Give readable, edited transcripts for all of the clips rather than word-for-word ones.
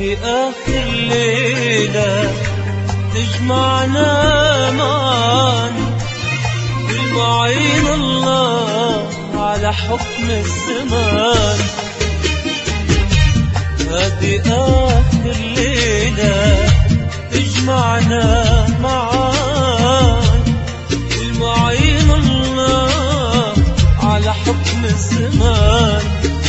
هذه آخر ليلة تجمعنا معا، بالمعين الله على حكم الزمان. هذه آخر ليلة تجمعنا معا، بالمعين الله على حكم الزمان.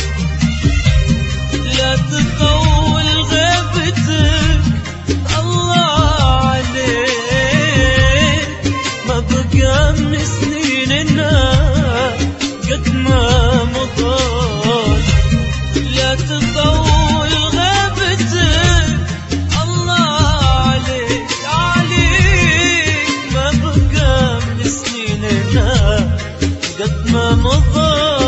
لا تطول غيبتك الله عليك، ما بقى من سنيننا قد ما مضى. لا تطول غيبتك الله عليك، ما بقى من سنيننا قد ما مضى.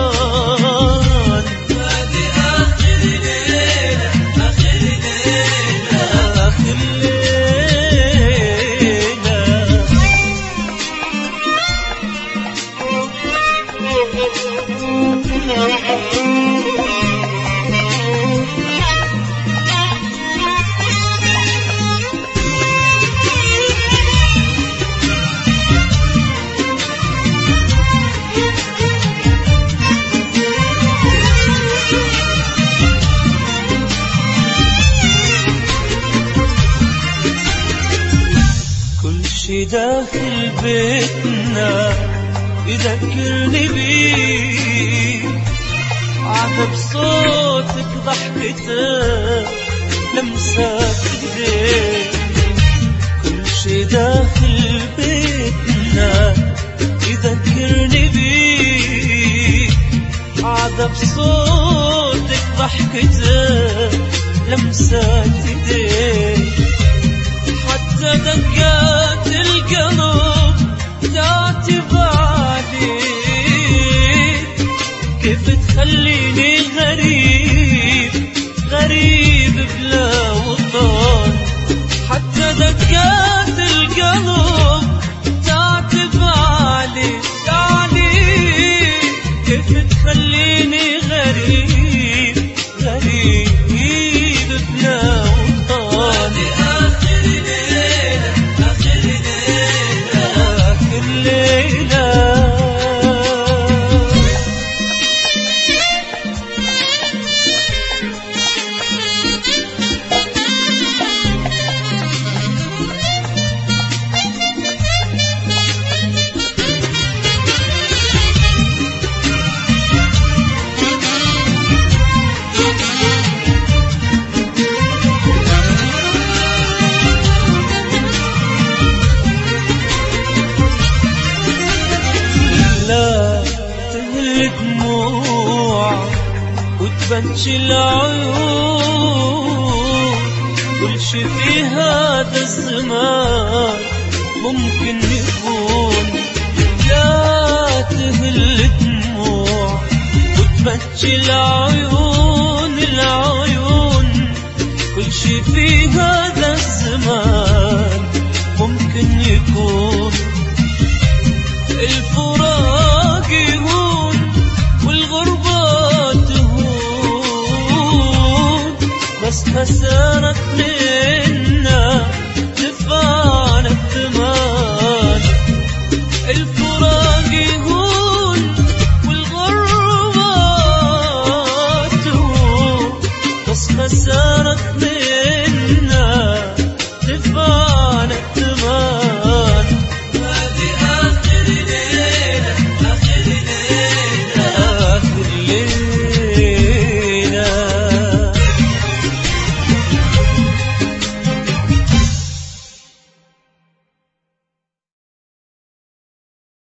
داخل بيتنا يذكرني بيك، عذب صوتك ضحكتك لمسات ايديك. كل شي داخل بيتنا يذكرني بيك، عذب صوتك ضحكتك لمسات ايديك. حتى دقات القلب تعتب عليك، كيف تخليني غريب غريب بلا وطن. حتى دقات القلب تعتب عليك، كيف تخليني غريب غريب بلا وطن. وتبنش العيون، كل شي في هذا الزمان ممكن يكون. لا تهل دموع وتبنش العيون، كل شي في هذا الزمان ممكن يكون. الفراق يهون والغربة تهون، بس خسارة